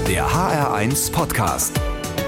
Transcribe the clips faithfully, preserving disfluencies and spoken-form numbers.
Der H R eins Podcast.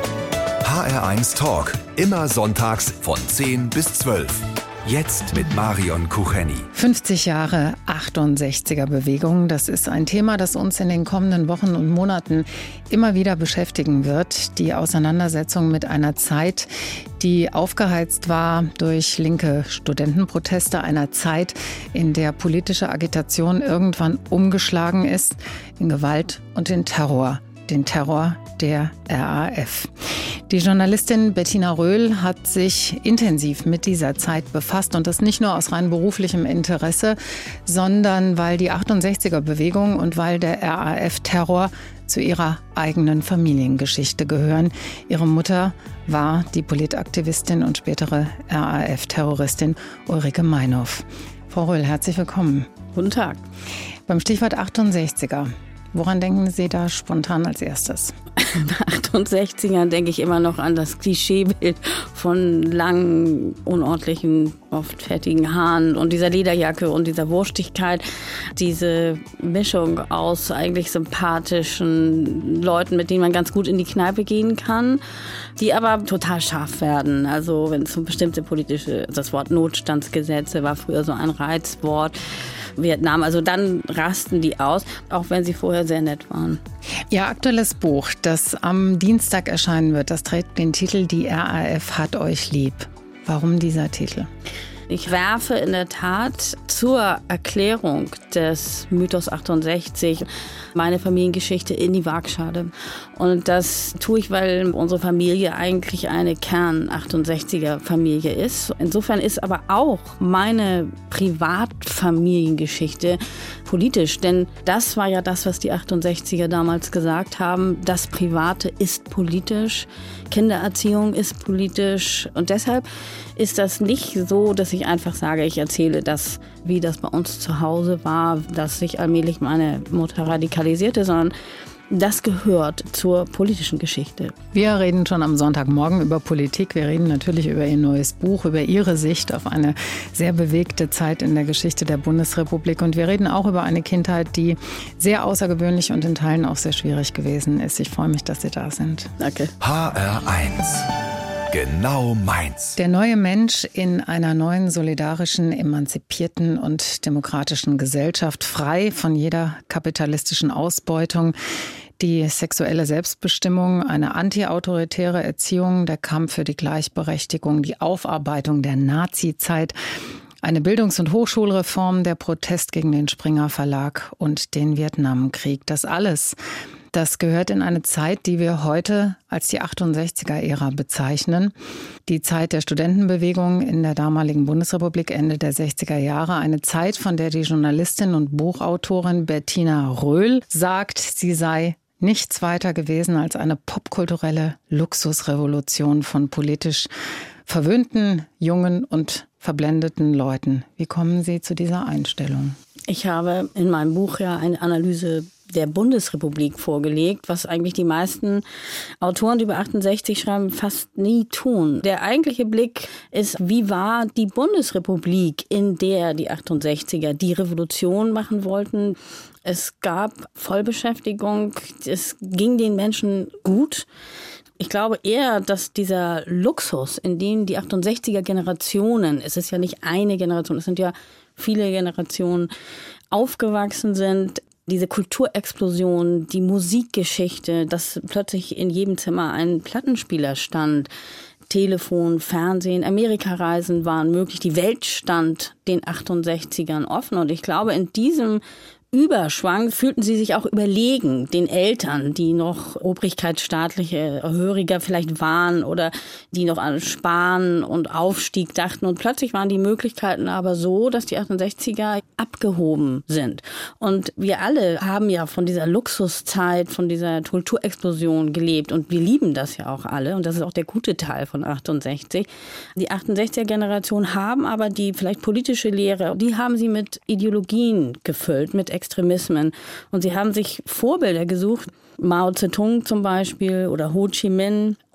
H R eins Talk. Immer sonntags von zehn bis zwölf. Jetzt mit Marion Kucheni. fünfzig Jahre achtundsechziger-Bewegung, das ist ein Thema, das uns in den kommenden Wochen und Monaten immer wieder beschäftigen wird. Die Auseinandersetzung mit einer Zeit, die aufgeheizt war durch linke Studentenproteste, einer Zeit, in der politische Agitation irgendwann umgeschlagen ist in Gewalt und in Terror. Den Terror der R A F. Die Journalistin Bettina Röhl hat sich intensiv mit dieser Zeit befasst und das nicht nur aus rein beruflichem Interesse, sondern weil die achtundsechziger-Bewegung und weil der R A F-Terror zu ihrer eigenen Familiengeschichte gehören. Ihre Mutter war die Politaktivistin und spätere R A F-Terroristin Ulrike Meinhof. Frau Röhl, herzlich willkommen. Guten Tag. Beim Stichwort achtundsechziger. Woran denken Sie da spontan als erstes? Bei achtundsechzigern denke ich immer noch an das Klischeebild von langen, unordentlichen, oft fettigen Haaren und dieser Lederjacke und dieser Wurstigkeit. Diese Mischung aus eigentlich sympathischen Leuten, mit denen man ganz gut in die Kneipe gehen kann, die aber total scharf werden. Also wenn es um bestimmte politische, das Wort Notstandsgesetze war früher so ein Reizwort. Vietnam, also dann rasten die aus, auch wenn sie vorher sehr nett waren. Ihr aktuelles Buch, das am Dienstag erscheinen wird, das trägt den Titel Die R A F hat euch lieb. Warum dieser Titel? Ich werfe in der Tat zur Erklärung des Mythos achtundsechzig meine Familiengeschichte in die Waagschale. Und das tue ich, weil unsere Familie eigentlich eine Kern-achtundsechziger-Familie ist. Insofern ist aber auch meine Privatfamiliengeschichte politisch. Denn das war ja das, was die achtundsechziger damals gesagt haben. Das Private ist politisch, Kindererziehung ist politisch. Und deshalb ist das nicht so, dass ich einfach sage, ich erzähle das, wie das bei uns zu Hause war, dass sich allmählich meine Mutter radikalisierte, sondern das gehört zur politischen Geschichte. Wir reden schon am Sonntagmorgen über Politik. Wir reden natürlich über Ihr neues Buch, über Ihre Sicht auf eine sehr bewegte Zeit in der Geschichte der Bundesrepublik. Und wir reden auch über eine Kindheit, die sehr außergewöhnlich und in Teilen auch sehr schwierig gewesen ist. Ich freue mich, dass Sie da sind. Danke. H R eins. Genau meins. Der neue Mensch in einer neuen, solidarischen, emanzipierten und demokratischen Gesellschaft, frei von jeder kapitalistischen Ausbeutung. Die sexuelle Selbstbestimmung, eine antiautoritäre Erziehung, der Kampf für die Gleichberechtigung, die Aufarbeitung der Nazi-Zeit, eine Bildungs- und Hochschulreform, der Protest gegen den Springer Verlag und den Vietnamkrieg. Das alles, das gehört in eine Zeit, die wir heute als die achtundsechziger-Ära bezeichnen. Die Zeit der Studentenbewegung in der damaligen Bundesrepublik, Ende der sechziger Jahre. Eine Zeit, von der die Journalistin und Buchautorin Bettina Röhl sagt, sie sei nichts weiter gewesen als eine popkulturelle Luxusrevolution von politisch verwöhnten, jungen und verblendeten Leuten. Wie kommen Sie zu dieser Einstellung? Ich habe in meinem Buch ja eine Analyse der Bundesrepublik vorgelegt, was eigentlich die meisten Autoren, die über achtundsechzig schreiben, fast nie tun. Der eigentliche Blick ist, wie war die Bundesrepublik, in der die achtundsechziger die Revolution machen wollten. Es gab Vollbeschäftigung, es ging den Menschen gut. Ich glaube eher, dass dieser Luxus, in dem die achtundsechziger-Generationen, es ist ja nicht eine Generation, es sind ja viele Generationen, aufgewachsen sind, diese Kulturexplosion, die Musikgeschichte, dass plötzlich in jedem Zimmer ein Plattenspieler stand, Telefon, Fernsehen, Amerikareisen waren möglich, die Welt stand den achtundsechzigern offen. Und ich glaube, in diesem Überschwang fühlten sie sich auch überlegen, den Eltern, die noch obrigkeitsstaatliche Höriger vielleicht waren oder die noch an Sparen und Aufstieg dachten. Und plötzlich waren die Möglichkeiten aber so, dass die achtundsechziger abgehoben sind. Und wir alle haben ja von dieser Luxuszeit, von dieser Kulturexplosion gelebt. Und wir lieben das ja auch alle. Und das ist auch der gute Teil von achtundsechzig. Die achtundsechziger-Generation haben aber die vielleicht politische Lehre, die haben sie mit Ideologien gefüllt, mit Extremismen. Und sie haben sich Vorbilder gesucht, Mao Zedong zum Beispiel oder Ho Chi Minh.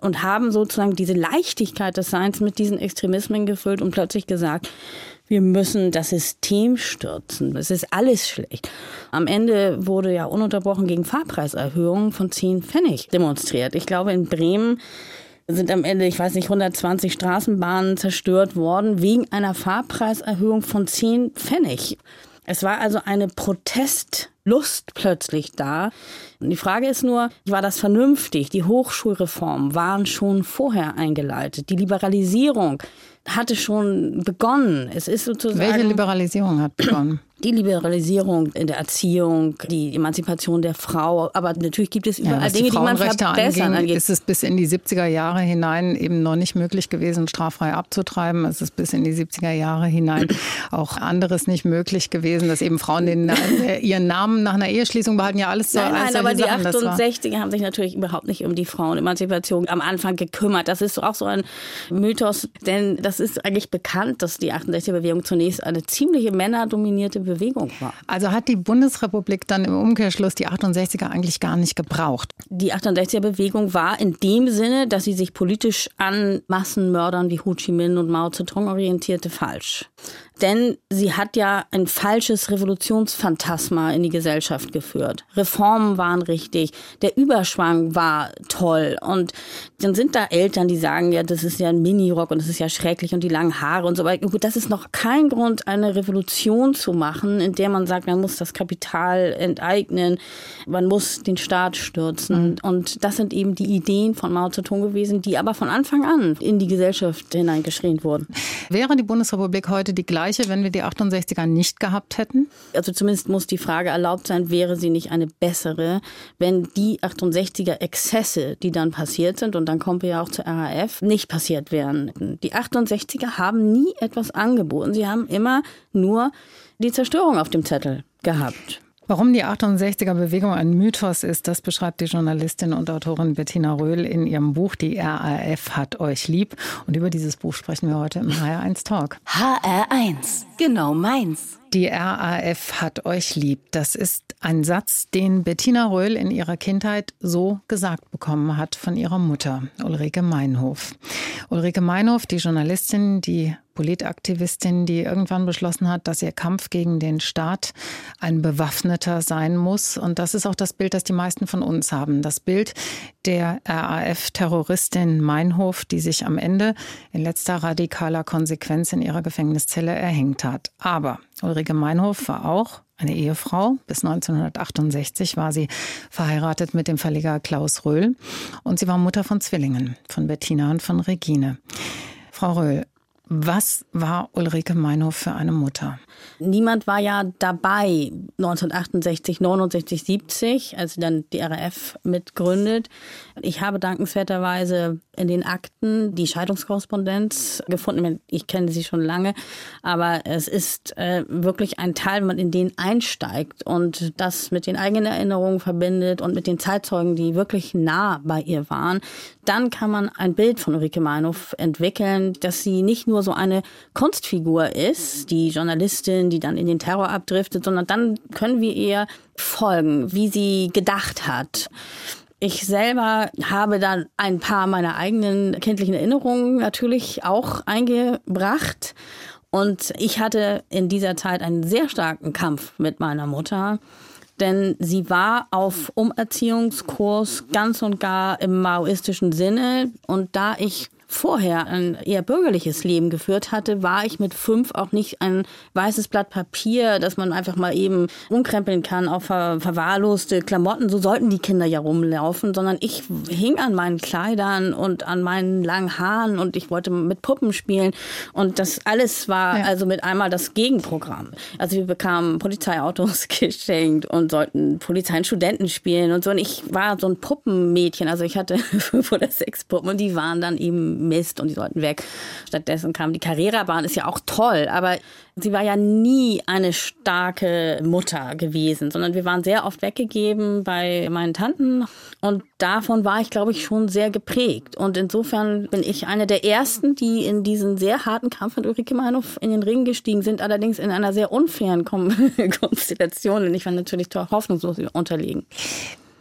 und haben sozusagen diese Leichtigkeit des Seins mit diesen Extremismen gefüllt und plötzlich gesagt, wir müssen das System stürzen. Es ist alles schlecht. Am Ende wurde ja ununterbrochen gegen Fahrpreiserhöhungen von zehn Pfennig demonstriert. Ich glaube, in Bremen sind am Ende, ich weiß nicht, hundertzwanzig Straßenbahnen zerstört worden wegen einer Fahrpreiserhöhung von zehn Pfennig. Es war also eine Protestlust plötzlich da. Und die Frage ist nur, war das vernünftig? Die Hochschulreformen waren schon vorher eingeleitet. Die Liberalisierung hatte schon begonnen. Es ist sozusagen. Welche Liberalisierung hat begonnen? Die Liberalisierung in der Erziehung, die Emanzipation der Frau. Aber natürlich gibt es überall ja, Dinge, die, die man verbessern anging, ist es bis in die siebziger Jahre hinein eben noch nicht möglich gewesen, straffrei abzutreiben. Es ist bis in die siebziger Jahre hinein auch anderes nicht möglich gewesen, dass eben Frauen den, äh, ihren Namen nach einer Eheschließung behalten. Ja, alles so. Nein, nein, aber die Sachen, achtundsechziger haben sich natürlich überhaupt nicht um die Frauenemanzipation am Anfang gekümmert. Das ist auch so ein Mythos, denn das ist eigentlich bekannt, dass die achtundsechziger-Bewegung zunächst eine ziemliche männerdominierte Bewegung war. Also hat die Bundesrepublik dann im Umkehrschluss die achtundsechziger eigentlich gar nicht gebraucht? Die achtundsechziger-Bewegung war in dem Sinne, dass sie sich politisch an Massenmördern wie Ho Chi Minh und Mao Zedong orientierte, falsch. Denn sie hat ja ein falsches Revolutionsphantasma in die Gesellschaft geführt. Reformen waren richtig, der Überschwang war toll. Und dann sind da Eltern, die sagen, ja, das ist ja ein Minirock und das ist ja schrecklich und die langen Haare und so weiter. Gut, das ist noch kein Grund, eine Revolution zu machen, in der man sagt, man muss das Kapital enteignen, man muss den Staat stürzen. Mhm. Und das sind eben die Ideen von Mao Zedong gewesen, die aber von Anfang an in die Gesellschaft hineingeschrien wurden. Wäre die Bundesrepublik heute die gleiche, wenn wir die achtundsechziger nicht gehabt hätten? Also zumindest muss die Frage erlaubt sein, wäre sie nicht eine bessere, wenn die achtundsechziger Exzesse, die dann passiert sind, und dann kommen wir ja auch zur R A F, nicht passiert wären. Die achtundsechziger haben nie etwas angeboten. Sie haben immer nur die Zerstörung auf dem Zettel gehabt. Warum die achtundsechziger-Bewegung ein Mythos ist, das beschreibt die Journalistin und Autorin Bettina Röhl in ihrem Buch Die R A F hat euch lieb. Und über dieses Buch sprechen wir heute im H R eins Talk. H R eins, genau meins. Die R A F hat euch lieb. Das ist ein Satz, den Bettina Röhl in ihrer Kindheit so gesagt bekommen hat von ihrer Mutter, Ulrike Meinhof. Ulrike Meinhof, die Journalistin, die Politaktivistin, die irgendwann beschlossen hat, dass ihr Kampf gegen den Staat ein bewaffneter sein muss. Und das ist auch das Bild, das die meisten von uns haben. Das Bild der R A F-Terroristin Meinhof, die sich am Ende in letzter radikaler Konsequenz in ihrer Gefängniszelle erhängt hat. Aber Ulrike Meinhof war auch eine Ehefrau. Bis neunzehnhundertachtundsechzig war sie verheiratet mit dem Verleger Klaus Röhl. Und sie war Mutter von Zwillingen, von Bettina und von Regine. Frau Röhl, was war Ulrike Meinhof für eine Mutter? Niemand war ja dabei neunzehnhundertachtundsechzig, neunundsechzig, siebzig, als sie dann die R A F mitgründet. Ich habe dankenswerterweise in den Akten die Scheidungskorrespondenz gefunden. Ich kenne sie schon lange, aber es ist äh, wirklich ein Teil, wenn man in den einsteigt und das mit den eigenen Erinnerungen verbindet und mit den Zeitzeugen, die wirklich nah bei ihr waren. Dann kann man ein Bild von Ulrike Meinhof entwickeln, dass sie nicht nur so eine Kunstfigur ist, die Journalistin, die dann in den Terror abdriftet, sondern dann können wir ihr folgen, wie sie gedacht hat. Ich selber habe dann ein paar meiner eigenen kindlichen Erinnerungen natürlich auch eingebracht. Und ich hatte in dieser Zeit einen sehr starken Kampf mit meiner Mutter. Denn sie war auf Umerziehungskurs ganz und gar im maoistischen Sinne. Und da ich vorher ein eher bürgerliches Leben geführt hatte, war ich mit fünf auch nicht ein weißes Blatt Papier, das man einfach mal eben umkrempeln kann auf ver- verwahrloste Klamotten. So sollten die Kinder ja rumlaufen, sondern ich hing an meinen Kleidern und an meinen langen Haaren und ich wollte mit Puppen spielen. Und das alles war ja. also mit einmal das Gegenprogramm. Also wir bekamen Polizeiautos geschenkt und sollten Polizei und Studenten spielen und so. Und ich war so ein Puppenmädchen. Also ich hatte fünf oder sechs Puppen und die waren dann eben Mist und die sollten weg. Stattdessen kam die Carrera-Bahn, ist ja auch toll, aber sie war ja nie eine starke Mutter gewesen, sondern wir waren sehr oft weggegeben bei meinen Tanten und davon war ich, glaube ich, schon sehr geprägt. Und insofern bin ich eine der Ersten, die in diesen sehr harten Kampf mit Ulrike Meinhof in den Ring gestiegen sind, allerdings in einer sehr unfairen Konstellation und ich war natürlich hoffnungslos unterlegen.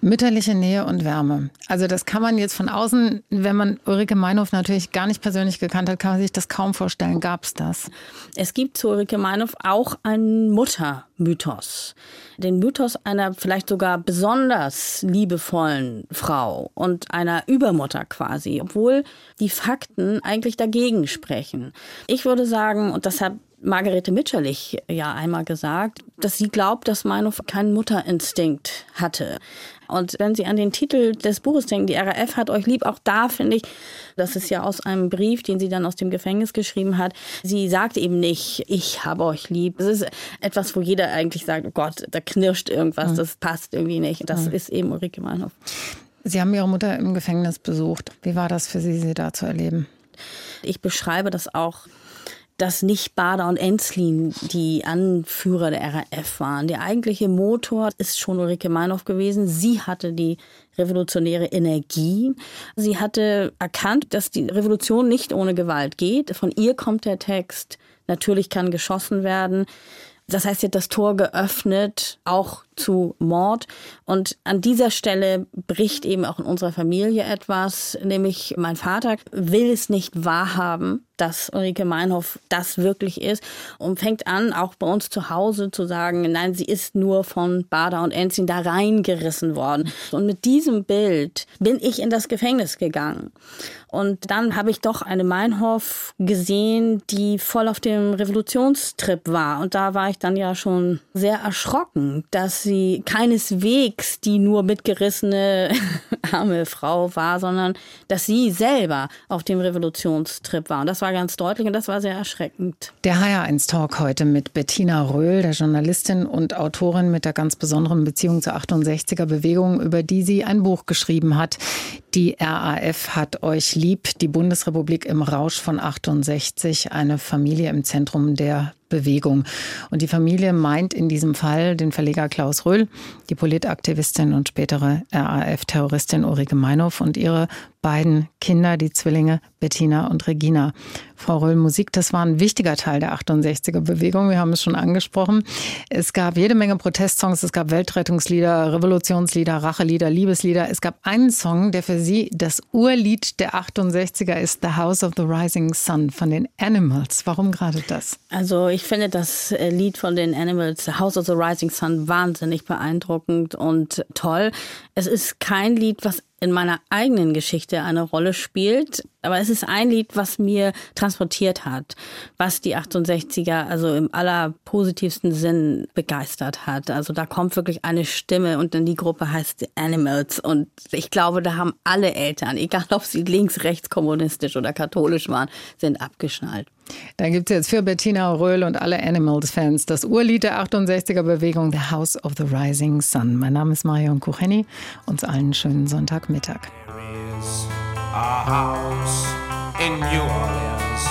Mütterliche Nähe und Wärme. Also das kann man jetzt von außen, wenn man Ulrike Meinhof natürlich gar nicht persönlich gekannt hat, kann man sich das kaum vorstellen. Gab es das? Es gibt zu Ulrike Meinhof auch einen Muttermythos. Den Mythos einer vielleicht sogar besonders liebevollen Frau und einer Übermutter quasi, obwohl die Fakten eigentlich dagegen sprechen. Ich würde sagen, und das hat Margarete Mitscherlich ja einmal gesagt, dass sie glaubt, dass Meinhof keinen Mutterinstinkt hatte. Und wenn Sie an den Titel des Buches denken, die R A F hat euch lieb, auch da finde ich, das ist ja aus einem Brief, den sie dann aus dem Gefängnis geschrieben hat, sie sagt eben nicht, ich habe euch lieb. Das ist etwas, wo jeder eigentlich sagt, oh Gott, da knirscht irgendwas, das passt irgendwie nicht. Das ist eben Ulrike Meinhof. Sie haben Ihre Mutter im Gefängnis besucht. Wie war das für Sie, sie da zu erleben? Ich beschreibe das auch, dass nicht Bader und Ensslin die Anführer der R A F waren. Der eigentliche Motor ist schon Ulrike Meinhof gewesen. Sie hatte die revolutionäre Energie. Sie hatte erkannt, dass die Revolution nicht ohne Gewalt geht. Von ihr kommt der Text, natürlich kann geschossen werden. Das heißt, sie hat das Tor geöffnet, auch zu Mord. Und an dieser Stelle bricht eben auch in unserer Familie etwas, nämlich mein Vater will es nicht wahrhaben, dass Ulrike Meinhof das wirklich ist und fängt an, auch bei uns zu Hause zu sagen, nein, sie ist nur von Bader und Ensslin da reingerissen worden. Und mit diesem Bild bin ich in das Gefängnis gegangen. Und dann habe ich doch eine Meinhof gesehen, die voll auf dem Revolutionstrip war. Und da war ich dann ja schon sehr erschrocken, dass sie keineswegs die nur mitgerissene arme Frau war, sondern dass sie selber auf dem Revolutionstrip war. Und das war ganz deutlich und das war sehr erschreckend. Der H R eins Talk heute mit Bettina Röhl, der Journalistin und Autorin mit der ganz besonderen Beziehung zur achtundsechziger Bewegung, über die sie ein Buch geschrieben hat. Die R A F hat euch lieb, die Bundesrepublik im Rausch von achtundsechzig, eine Familie im Zentrum der Bewegung. Und die Familie meint in diesem Fall den Verleger Klaus Röhl, die Politaktivistin und spätere R A F-Terroristin Ulrike Meinhof und ihre beiden Kinder, die Zwillinge Bettina und Regina. Frau Röhl, Musik, das war ein wichtiger Teil der achtundsechziger Bewegung. Wir haben es schon angesprochen. Es gab jede Menge Protestsongs, es gab Weltrettungslieder, Revolutionslieder, Rachelieder, Liebeslieder. Es gab einen Song, der für Sie das Urlied der achtundsechziger ist, The House of the Rising Sun von den Animals. Warum gerade das? Also ich finde das Lied von den Animals, The House of the Rising Sun, wahnsinnig beeindruckend und toll. Es ist kein Lied, was in meiner eigenen Geschichte eine Rolle spielt. Aber es ist ein Lied, was mir transportiert hat, was die achtundsechziger also im allerpositivsten Sinn begeistert hat. Also da kommt wirklich eine Stimme und dann die Gruppe heißt The Animals. Und ich glaube, da haben alle Eltern, egal ob sie links, rechts, kommunistisch oder katholisch waren, sind abgeschnallt. Dann gibt es jetzt für Bettina Röhl und alle Animals-Fans das Urlied der achtundsechziger Bewegung, The House of the Rising Sun. Mein Name ist Marion Kucheni. Uns allen einen schönen Sonntagmittag. There is a house in New Orleans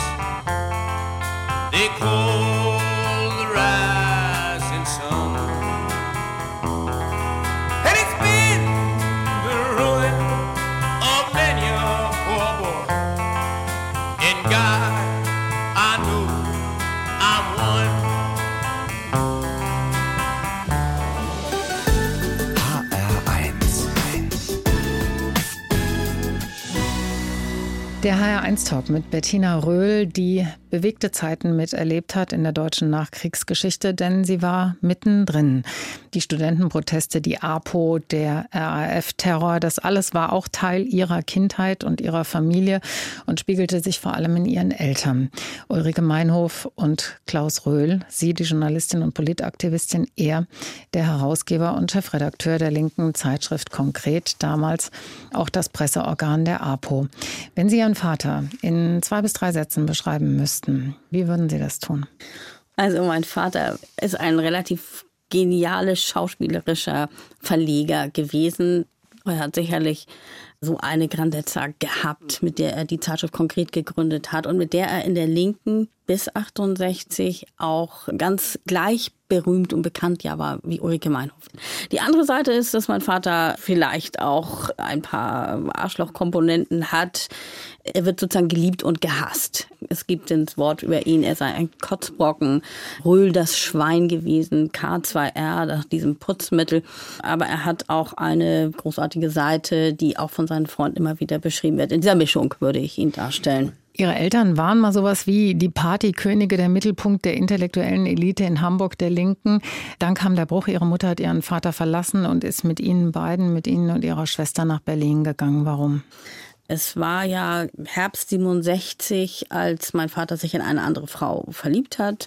they call the Rising Sun, and it's been the ruin of many a poor boy. In God I know I'm one. H R eins. Der H R eins Talk mit Bettina Röhl, die bewegte Zeiten miterlebt hat in der deutschen Nachkriegsgeschichte, denn sie war mittendrin. Die Studentenproteste, die APO, der R A F-Terror, das alles war auch Teil ihrer Kindheit und ihrer Familie und spiegelte sich vor allem in ihren Eltern. Ulrike Meinhof und Klaus Röhl, sie die Journalistin und Politaktivistin, er der Herausgeber und Chefredakteur der linken Zeitschrift Konkret, damals auch das Presseorgan der APO. Wenn Sie Ihren Vater in zwei bis drei Sätzen beschreiben müssten, wie würden Sie das tun? Also mein Vater ist ein relativ geniales schauspielerischer Verleger gewesen. Er hat sicherlich so eine Grandezza gehabt, mit der er die Zeitschrift Konkret gegründet hat und mit der er in der Linken bis achtundsechzig auch ganz gleichberechtigt berühmt und bekannt ja war wie Ulrike Meinhof. Die andere Seite ist, dass mein Vater vielleicht auch ein paar Arschlochkomponenten hat. Er wird sozusagen geliebt und gehasst. Es gibt das Wort über ihn, er sei ein Kotzbrocken, Röhl das Schwein gewesen, K zwei R, nach diesem Putzmittel. Aber er hat auch eine großartige Seite, die auch von seinen Freunden immer wieder beschrieben wird. In dieser Mischung würde ich ihn darstellen. Ihre Eltern waren mal sowas wie die Partykönige, der Mittelpunkt der intellektuellen Elite in Hamburg, der Linken. Dann kam der Bruch. Ihre Mutter hat ihren Vater verlassen und ist mit Ihnen beiden, mit Ihnen und Ihrer Schwester nach Berlin gegangen. Warum? Es war ja Herbst siebenundsechzig, als mein Vater sich in eine andere Frau verliebt hat.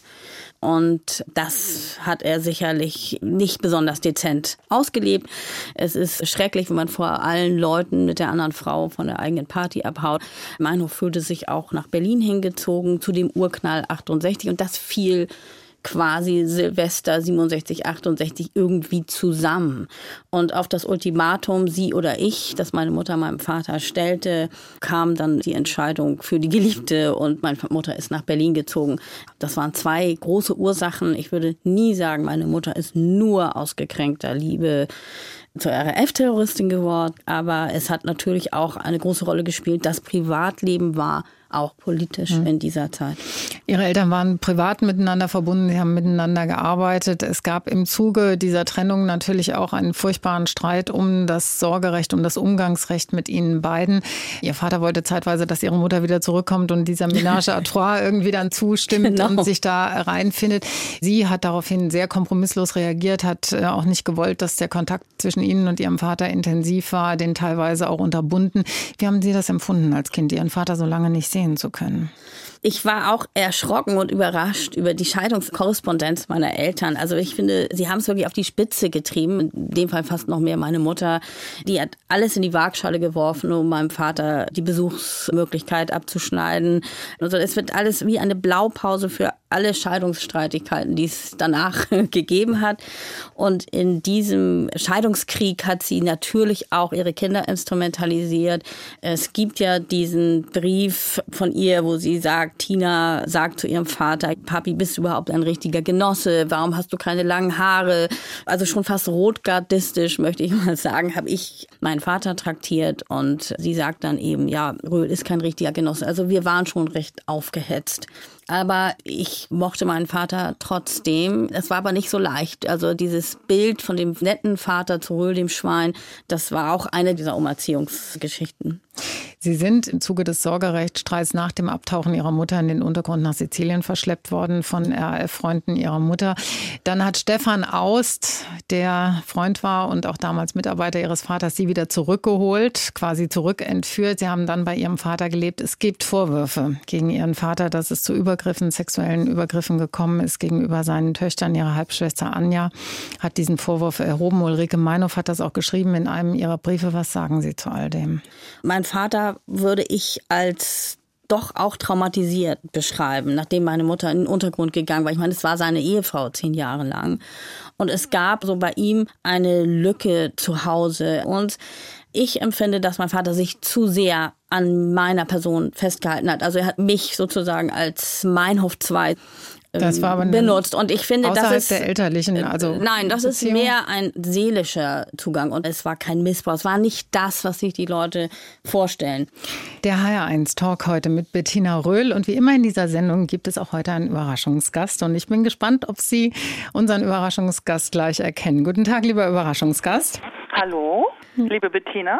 Und das hat er sicherlich nicht besonders dezent ausgelebt. Es ist schrecklich, wenn man vor allen Leuten mit der anderen Frau von der eigenen Party abhaut. Meinhof fühlte sich auch nach Berlin hingezogen, zu dem Urknall achtundsechzig. Und das fiel quasi Silvester siebenundsechzig, achtundsechzig irgendwie zusammen. Und auf das Ultimatum, sie oder ich, das meine Mutter meinem Vater stellte, kam dann die Entscheidung für die Geliebte und meine Mutter ist nach Berlin gezogen. Das waren zwei große Ursachen. Ich würde nie sagen, meine Mutter ist nur aus gekränkter Liebe zur R A F-Terroristin geworden. Aber es hat natürlich auch eine große Rolle gespielt. Das Privatleben war auch politisch mhm. in dieser Zeit. Ihre Eltern waren privat miteinander verbunden, sie haben miteinander gearbeitet. Es gab im Zuge dieser Trennung natürlich auch einen furchtbaren Streit um das Sorgerecht, um das Umgangsrecht mit ihnen beiden. Ihr Vater wollte zeitweise, dass ihre Mutter wieder zurückkommt und dieser Ménage à trois irgendwie dann zustimmt genau. und sich da reinfindet. Sie hat daraufhin sehr kompromisslos reagiert, hat auch nicht gewollt, dass der Kontakt zwischen Ihnen und Ihrem Vater intensiv war, den teilweise auch unterbunden. Wie haben Sie das empfunden als Kind, Ihren Vater so lange nicht sehen zu können? Ich war auch erschrocken und überrascht über die Scheidungskorrespondenz meiner Eltern. Also ich finde, sie haben es wirklich auf die Spitze getrieben. In dem Fall fast noch mehr meine Mutter. Die hat alles in die Waagschale geworfen, um meinem Vater die Besuchsmöglichkeit abzuschneiden. Also es wird alles wie eine Blaupause für alle Scheidungsstreitigkeiten, die es danach gegeben hat. Und in diesem Scheidungskrieg hat sie natürlich auch ihre Kinder instrumentalisiert. Es gibt ja diesen Brief von ihr, wo sie sagt, Tina sagt zu ihrem Vater, Papi, bist du überhaupt ein richtiger Genosse? Warum hast du keine langen Haare? Also schon fast rotgardistisch, möchte ich mal sagen, habe ich meinen Vater traktiert. Und sie sagt dann eben, ja, Röhl ist kein richtiger Genosse. Also wir waren schon recht aufgehetzt. Aber ich mochte meinen Vater trotzdem. Es war aber nicht so leicht. Also dieses Bild von dem netten Vater zu Röhl, dem Schwein, das war auch eine dieser Umerziehungsgeschichten. Sie sind im Zuge des Sorgerechtsstreits nach dem Abtauchen Ihrer Mutter in den Untergrund nach Sizilien verschleppt worden von R A F-Freunden Ihrer Mutter. Dann hat Stefan Aust, der Freund war und auch damals Mitarbeiter Ihres Vaters, Sie wieder zurückgeholt, quasi zurückentführt. Sie haben dann bei Ihrem Vater gelebt. Es gibt Vorwürfe gegen Ihren Vater, dass es zu Übergriffen, sexuellen Übergriffen gekommen ist gegenüber seinen Töchtern. Ihre Halbschwester Anja hat diesen Vorwurf erhoben. Ulrike Meinhof hat das auch geschrieben in einem ihrer Briefe. Was sagen Sie zu all dem? Mein Vater würde ich als doch auch traumatisiert beschreiben, nachdem meine Mutter in den Untergrund gegangen war. Ich meine, es war seine Ehefrau zehn Jahre lang. Und es gab so bei ihm eine Lücke zu Hause. Und ich empfinde, dass mein Vater sich zu sehr an meiner Person festgehalten hat. Also er hat mich sozusagen als Meinhof zwei Das war aber benutzt. Und ich finde, das ist der elterlichen, also nein, das Beziehung. ist mehr ein seelischer Zugang und es war kein Missbrauch. Es war nicht das, was sich die Leute vorstellen. Der H R eins Talk heute mit Bettina Röhl und wie immer in dieser Sendung gibt es auch heute einen Überraschungsgast und ich bin gespannt, ob Sie unseren Überraschungsgast gleich erkennen. Guten Tag, lieber Überraschungsgast. Hallo, liebe Bettina.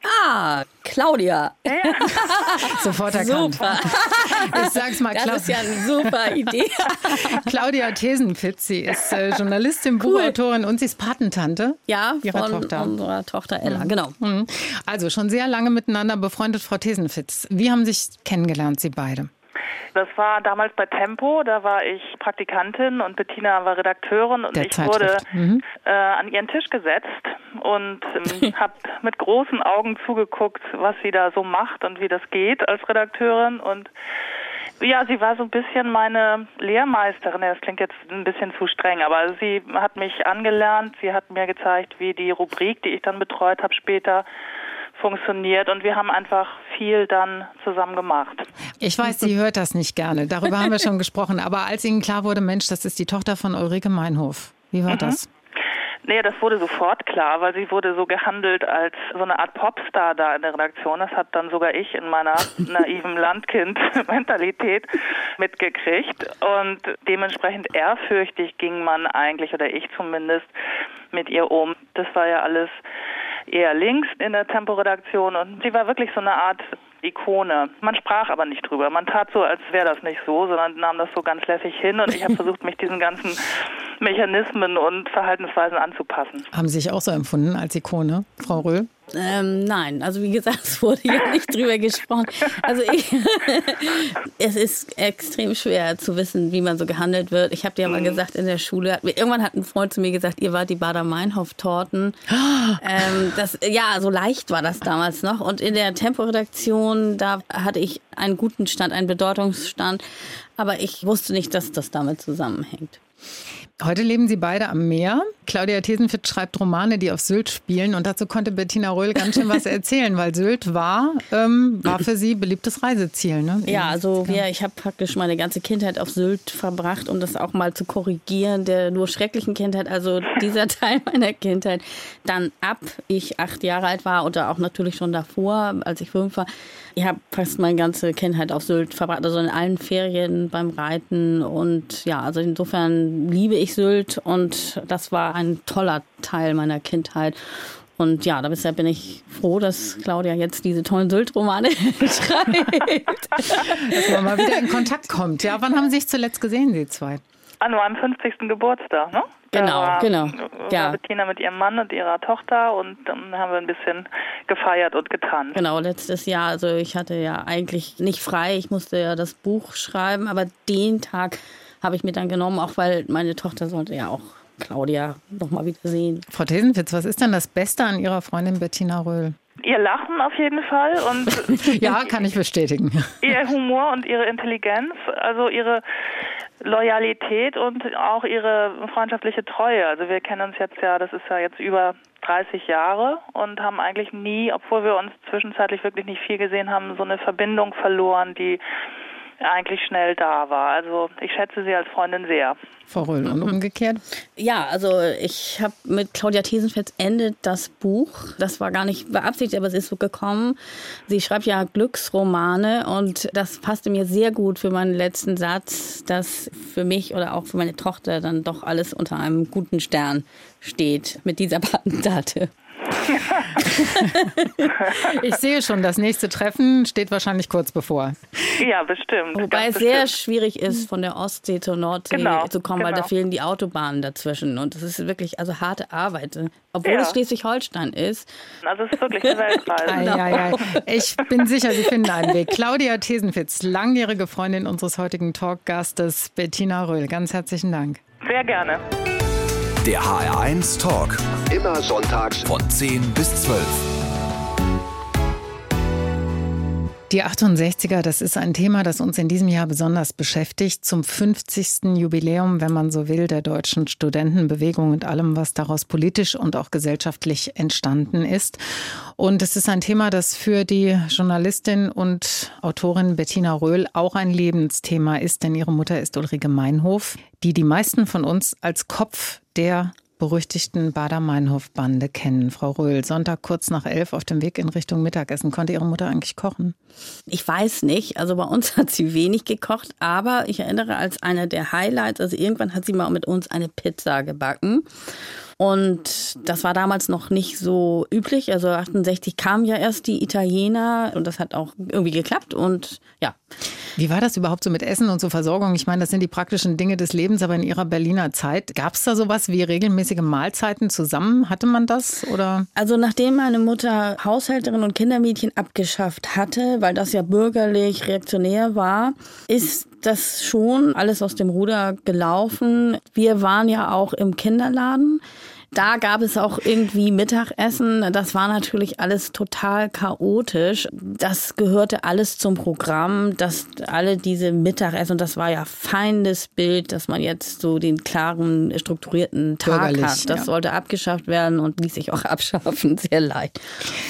Ah, Claudia. Ja. Sofort erkannt. Super. Ich sag's mal klar. Das ist ja eine super Idee. Claudia Thesenfitz, sie ist äh, Journalistin, cool. Buchautorin und sie ist Patentante ja, ihrer von Tochter. unserer Tochter Ella, mhm. genau. Also schon sehr lange miteinander befreundet, Frau Thesenfitz. Wie haben Sie sich kennengelernt, Sie beide? Das war damals bei Tempo, da war ich Praktikantin und Bettina war Redakteurin und Der ich Zeitschrift. wurde mhm. äh, an ihren Tisch gesetzt und ähm, habe mit großen Augen zugeguckt, was sie da so macht und wie das geht als Redakteurin und ja, sie war so ein bisschen meine Lehrmeisterin. Das klingt jetzt ein bisschen zu streng, aber sie hat mich angelernt, sie hat mir gezeigt, wie die Rubrik, die ich dann betreut habe, später funktioniert und wir haben einfach viel dann zusammen gemacht. Ich weiß, sie hört das nicht gerne. Darüber haben wir schon gesprochen. Aber als Ihnen klar wurde, Mensch, das ist die Tochter von Ulrike Meinhof. Wie war mhm. das? Nee, das wurde sofort klar, weil sie wurde so gehandelt als so eine Art Popstar da in der Redaktion. Das hat dann sogar ich in meiner naiven Landkind-Mentalität mitgekriegt. Und dementsprechend ehrfürchtig ging man eigentlich, oder ich zumindest, mit ihr um. Das war ja alles eher links in der Tempo-Redaktion und sie war wirklich so eine Art Ikone. Man sprach aber nicht drüber. Man tat so, als wäre das nicht so, sondern nahm das so ganz lässig hin und ich habe versucht, mich diesen ganzen Mechanismen und Verhaltensweisen anzupassen. Haben Sie sich auch so empfunden als Ikone, Frau Röhl? Ähm, nein, also wie gesagt, es wurde ja nicht drüber gesprochen. Also ich, es ist extrem schwer zu wissen, wie man so gehandelt wird. Ich habe dir ja mal gesagt, in der Schule, irgendwann hat ein Freund zu mir gesagt, ihr wart die Baader-Meinhof-Torten. ähm, das, ja, so leicht war das damals noch. Und in der Tempo-Redaktion, da hatte ich einen guten Stand, einen Bedeutungsstand. Aber ich wusste nicht, dass das damit zusammenhängt. Heute leben Sie beide am Meer. Claudia Thesenfitz schreibt Romane, die auf Sylt spielen. Und dazu konnte Bettina Röhl ganz schön was erzählen, weil Sylt war, ähm, war für sie beliebtes Reiseziel. Ne? Ja, also wir, ich habe praktisch meine ganze Kindheit auf Sylt verbracht, um das auch mal zu korrigieren, der nur schrecklichen Kindheit, also dieser Teil meiner Kindheit. Dann ab ich acht Jahre alt war oder auch natürlich schon davor, als ich fünf war. Ich habe fast meine ganze Kindheit auf Sylt verbracht, also in allen Ferien beim Reiten. Und ja, also insofern liebe ich Sylt und das war ein toller Teil meiner Kindheit. Und ja, deshalb bin ich froh, dass Claudia jetzt diese tollen Sylt-Romane schreibt. Dass man mal wieder in Kontakt kommt. Ja, wann haben Sie sich zuletzt gesehen, Sie zwei? An meinem fünfzigsten Geburtstag, ne? Genau, war, genau. War ja. Bettina mit ihrem Mann und ihrer Tochter und dann haben wir ein bisschen gefeiert und getanzt. Genau, letztes Jahr, also ich hatte ja eigentlich nicht frei, ich musste ja das Buch schreiben, aber den Tag habe ich mir dann genommen, auch weil meine Tochter sollte ja auch Claudia noch mal wieder sehen. Frau Thesenfitz, was ist denn das Beste an Ihrer Freundin Bettina Röhl? Ihr Lachen auf jeden Fall und ja, kann ich bestätigen. Ihr Humor und ihre Intelligenz, also ihre Loyalität und auch ihre freundschaftliche Treue. Also wir kennen uns jetzt ja, das ist ja jetzt über dreißig Jahre und haben eigentlich nie, obwohl wir uns zwischenzeitlich wirklich nicht viel gesehen haben, so eine Verbindung verloren, die eigentlich schnell da war. Also ich schätze sie als Freundin sehr. Frau Röhl, und umgekehrt? Ja, also ich habe mit Claudia Thesenfitz endet das Buch. Das war gar nicht beabsichtigt, aber es ist so gekommen. Sie schreibt ja Glücksromane und das passte mir sehr gut für meinen letzten Satz, dass für mich oder auch für meine Tochter dann doch alles unter einem guten Stern steht mit dieser Patendate. Ich sehe schon, das nächste Treffen steht wahrscheinlich kurz bevor. Ja, bestimmt. Wobei es sehr schwierig ist, von der Ostsee zur Nordsee genau, zu kommen, genau. weil da fehlen die Autobahnen dazwischen. Und das ist wirklich also harte Arbeit, obwohl ja. es Schleswig-Holstein ist. Also es ist wirklich eine Weltreise. Ei, ei, ei. Ich bin sicher, Sie finden einen Weg. Claudia Thesenfitz, langjährige Freundin unseres heutigen Talkgastes Bettina Röhl. Ganz herzlichen Dank. Sehr gerne. Der H R eins Talk. Immer sonntags von zehn bis zwölf. Die achtundsechziger, das ist ein Thema, das uns in diesem Jahr besonders beschäftigt. Zum fünfzigsten Jubiläum, wenn man so will, der deutschen Studentenbewegung und allem, was daraus politisch und auch gesellschaftlich entstanden ist. Und es ist ein Thema, das für die Journalistin und Autorin Bettina Röhl auch ein Lebensthema ist, denn ihre Mutter ist Ulrike Meinhof, die die meisten von uns als Kopf der berüchtigten Baader-Meinhof-Bande kennen. Frau Röhl, Sonntag kurz nach elf auf dem Weg in Richtung Mittagessen. Konnte Ihre Mutter eigentlich kochen? Ich weiß nicht. Also bei uns hat sie wenig gekocht, aber ich erinnere als einer der Highlights, also irgendwann hat sie mal mit uns eine Pizza gebacken. Und das war damals noch nicht so üblich. Also achtundsechzig kamen ja erst die Italiener und das hat auch irgendwie geklappt und ja. Wie war das überhaupt so mit Essen und so Versorgung? Ich meine, das sind die praktischen Dinge des Lebens, aber in Ihrer Berliner Zeit, gab es da sowas wie regelmäßige Mahlzeiten zusammen? Hatte man das oder? Also nachdem meine Mutter Haushälterin und Kindermädchen abgeschafft hatte, weil das ja bürgerlich reaktionär war, ist das schon alles aus dem Ruder gelaufen. Wir waren ja auch im Kinderladen. Da gab es auch irgendwie Mittagessen. Das war natürlich alles total chaotisch. Das gehörte alles zum Programm, dass alle diese Mittagessen, und das war ja feines Bild, dass man jetzt so den klaren, strukturierten Tag Bürgerlich, hat. Das ja. sollte abgeschafft werden und ließ sich auch abschaffen. Sehr leid.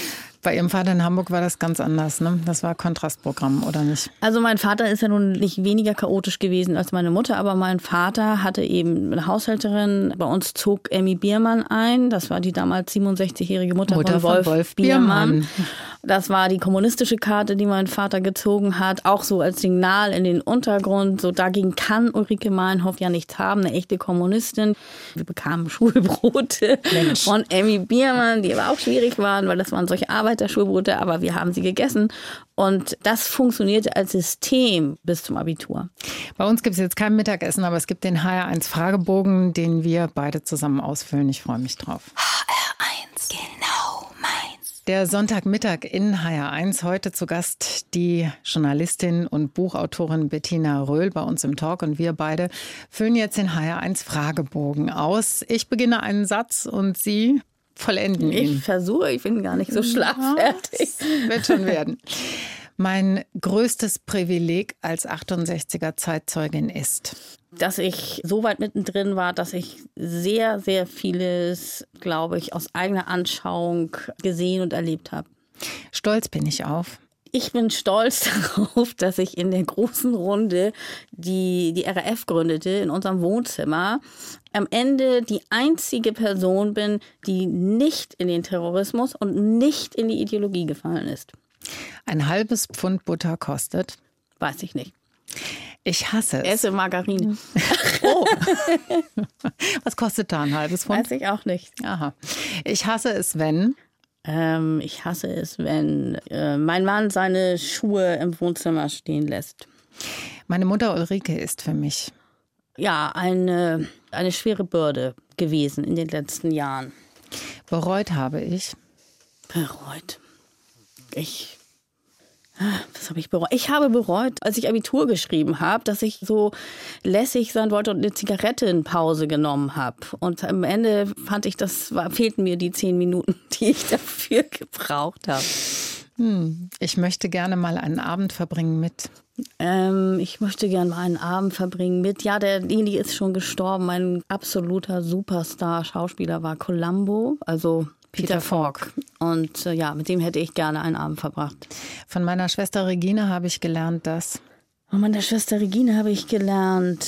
Bei Ihrem Vater in Hamburg war das ganz anders, ne? Das war Kontrastprogramm, oder nicht? Also mein Vater ist ja nun nicht weniger chaotisch gewesen als meine Mutter, aber mein Vater hatte eben eine Haushälterin. Bei uns zog Emmy Biermann ein. Das war die damals siebenundsechzigjährige Mutter, Mutter von Wolf, von Wolf Biermann. Biermann. Das war die kommunistische Karte, die mein Vater gezogen hat, auch so als Signal in den Untergrund. So dagegen kann Ulrike Meinhof ja nichts haben, eine echte Kommunistin. Wir bekamen Schulbrote Mensch. von Emmy Biermann, die aber auch schwierig waren, weil das waren solche Arbeiterschulbrote, aber wir haben sie gegessen. Und das funktionierte als System bis zum Abitur. Bei uns gibt es jetzt kein Mittagessen, aber es gibt den H R eins Fragebogen, den wir beide zusammen ausfüllen. Ich freue mich drauf. H R eins, genau meins. Der Sonntagmittag in H R eins. Heute zu Gast die Journalistin und Buchautorin Bettina Röhl bei uns im Talk. Und wir beide füllen jetzt den H R eins Fragebogen aus. Ich beginne einen Satz und Sie vollenden ihn. Ich versuche, ich bin gar nicht so schlagfertig. Ja, wird schon werden. Mein größtes Privileg als achtundsechziger Zeitzeugin ist, dass ich so weit mittendrin war, dass ich sehr, sehr vieles, glaube ich, aus eigener Anschauung gesehen und erlebt habe. Stolz bin ich auf. Ich bin stolz darauf, dass ich in der großen Runde, die die R A F gründete, in unserem Wohnzimmer, am Ende die einzige Person bin, die nicht in den Terrorismus und nicht in die Ideologie gefallen ist. Ein halbes Pfund Butter kostet? Weiß ich nicht. Ich hasse es. Esse Margarine. Oh. Was kostet da ein halbes Pfund? Weiß ich auch nicht. Aha. Ich hasse es, wenn... Ähm, ich hasse es, wenn äh, mein Mann seine Schuhe im Wohnzimmer stehen lässt. Meine Mutter Ulrike ist für mich... Ja, eine, eine schwere Bürde gewesen in den letzten Jahren. Bereut habe ich... Bereut. Ich... Was habe ich bereut? Ich habe bereut, als ich Abitur geschrieben habe, dass ich so lässig sein wollte und eine Zigarettenpause genommen habe. Und am Ende fand ich, das war, fehlten mir die zehn Minuten, die ich dafür gebraucht habe. Hm, ich möchte gerne mal einen Abend verbringen mit... Ähm, ich möchte gerne mal einen Abend verbringen mit... Ja, derjenige ist schon gestorben. Mein absoluter Superstar-Schauspieler war Columbo, also... Peter Falk. Und äh, ja, mit dem hätte ich gerne einen Abend verbracht. Von meiner Schwester Regine habe ich gelernt, dass... Von meiner Schwester Regine habe ich gelernt,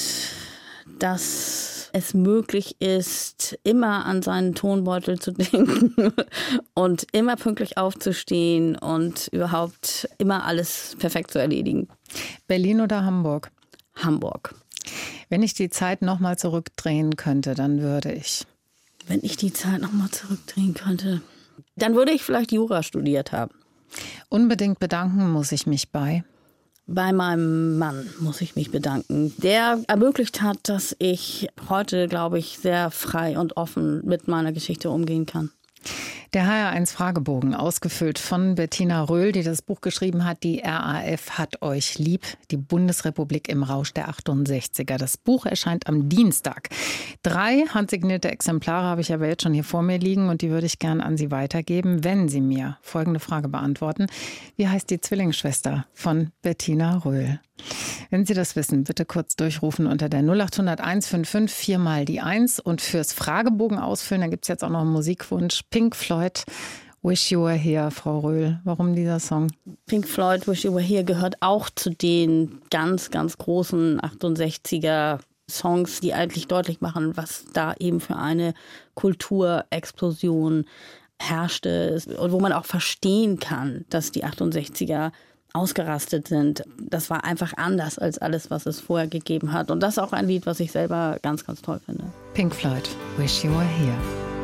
dass es möglich ist, immer an seinen Tonbeutel zu denken und immer pünktlich aufzustehen und überhaupt immer alles perfekt zu erledigen. Berlin oder Hamburg? Hamburg. Wenn ich die Zeit nochmal zurückdrehen könnte, dann würde ich... Wenn ich die Zeit nochmal zurückdrehen könnte, dann würde ich vielleicht Jura studiert haben. Unbedingt bedanken muss ich mich bei? Bei meinem Mann muss ich mich bedanken. Der ermöglicht hat, dass ich heute, glaube ich, sehr frei und offen mit meiner Geschichte umgehen kann. Der H R eins Fragebogen, ausgefüllt von Bettina Röhl, die das Buch geschrieben hat, Die R A F hat euch lieb, die Bundesrepublik im Rausch der achtundsechziger. Das Buch erscheint am Dienstag. Drei handsignierte Exemplare habe ich aber jetzt schon hier vor mir liegen und die würde ich gern an Sie weitergeben, wenn Sie mir folgende Frage beantworten. Wie heißt die Zwillingsschwester von Bettina Röhl? Wenn Sie das wissen, bitte kurz durchrufen unter der null acht null null eins fünf fünf vier mal die eins und fürs Fragebogen ausfüllen, da gibt es jetzt auch noch einen Musikwunsch. Pink Floyd, Wish You Were Here, Frau Röhl. Warum dieser Song? Pink Floyd, Wish You Were Here gehört auch zu den ganz, ganz großen achtundsechziger Songs, die eigentlich deutlich machen, was da eben für eine Kulturexplosion herrschte und wo man auch verstehen kann, dass die achtundsechziger ausgerastet sind. Das war einfach anders als alles, was es vorher gegeben hat. Und das ist auch ein Lied, was ich selber ganz, ganz toll finde. Pink Floyd, Wish You Were Here.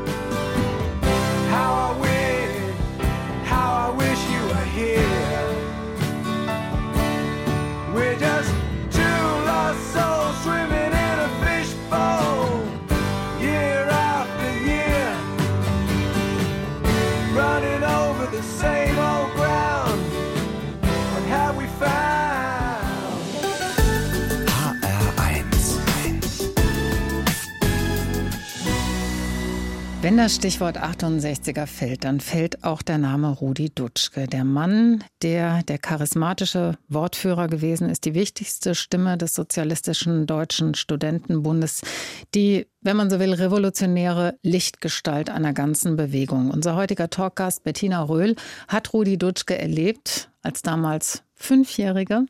How I wish, how I wish you were here. We're just two lost souls swimming in a fishbowl, year after year, running over the same old ground. What have we found? H R eins. Wenn das Stichwort achtundsechziger fällt, dann fällt auch der Name Rudi Dutschke. Der Mann, der der charismatische Wortführer gewesen ist, die wichtigste Stimme des Sozialistischen Deutschen Studentenbundes, die, wenn man so will, revolutionäre Lichtgestalt einer ganzen Bewegung. Unser heutiger Talkgast Bettina Röhl hat Rudi Dutschke erlebt als damals Fünfjährige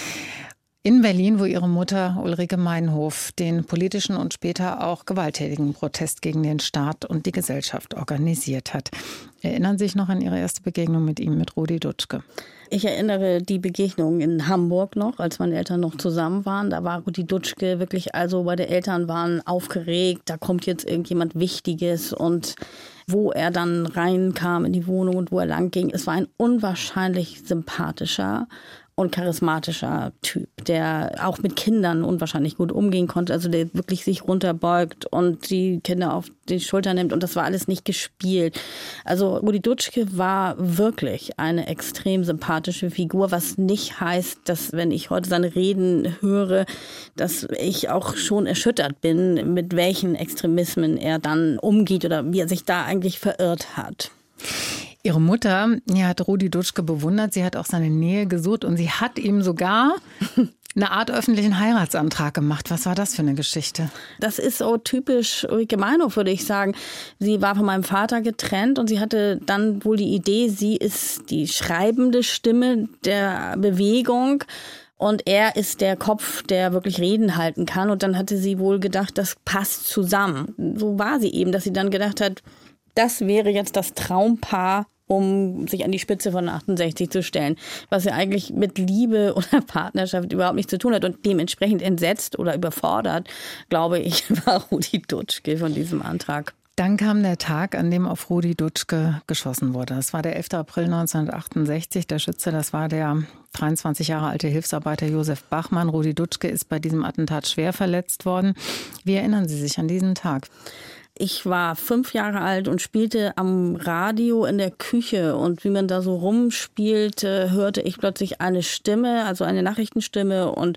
in Berlin, wo ihre Mutter Ulrike Meinhof den politischen und später auch gewalttätigen Protest gegen den Staat und die Gesellschaft organisiert hat. Erinnern Sie sich noch an Ihre erste Begegnung mit ihm, mit Rudi Dutschke? Ich erinnere die Begegnung in Hamburg noch, als meine Eltern noch zusammen waren. Da war Rudi Dutschke wirklich, also beide Eltern waren aufgeregt, da kommt jetzt irgendjemand Wichtiges, und wo er dann reinkam in die Wohnung und wo er lang ging. Es war ein unwahrscheinlich sympathischer und charismatischer Typ, der auch mit Kindern unwahrscheinlich gut umgehen konnte, also der wirklich sich runterbeugt und die Kinder auf die Schulter nimmt, und das war alles nicht gespielt. Also Rudi Dutschke war wirklich eine extrem sympathische Figur, was nicht heißt, dass, wenn ich heute seine Reden höre, dass ich auch schon erschüttert bin, mit welchen Extremismen er dann umgeht oder wie er sich da eigentlich verirrt hat. Ihre Mutter, die hat Rudi Dutschke bewundert, sie hat auch seine Nähe gesucht und sie hat ihm sogar eine Art öffentlichen Heiratsantrag gemacht. Was war das für eine Geschichte? Das ist so typisch Ulrike Meinhof, würde ich sagen. Sie war von meinem Vater getrennt und sie hatte dann wohl die Idee, sie ist die schreibende Stimme der Bewegung. Und er ist der Kopf, der wirklich Reden halten kann. Und dann hatte sie wohl gedacht, das passt zusammen. So war sie eben, dass sie dann gedacht hat, das wäre jetzt das Traumpaar, um sich an die Spitze von achtundsechzig zu stellen, was ja eigentlich mit Liebe oder Partnerschaft überhaupt nichts zu tun hat. Und dementsprechend entsetzt oder überfordert, glaube ich, war Rudi Dutschke von diesem Antrag. Dann kam der Tag, an dem auf Rudi Dutschke geschossen wurde. Das war der elfter April neunzehnhundertachtundsechzig. Der Schütze, das war der dreiundzwanzig Jahre alte Hilfsarbeiter Josef Bachmann. Rudi Dutschke ist bei diesem Attentat schwer verletzt worden. Wie erinnern Sie sich an diesen Tag? Ich war fünf Jahre alt und spielte am Radio in der Küche. Und wie man da so rumspielte, hörte ich plötzlich eine Stimme, also eine Nachrichtenstimme. Und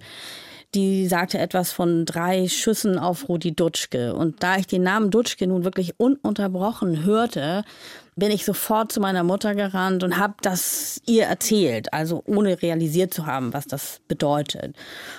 die sagte etwas von drei Schüssen auf Rudi Dutschke. Und da ich den Namen Dutschke nun wirklich ununterbrochen hörte, bin ich sofort zu meiner Mutter gerannt und habe das ihr erzählt, also ohne realisiert zu haben, was das bedeutet.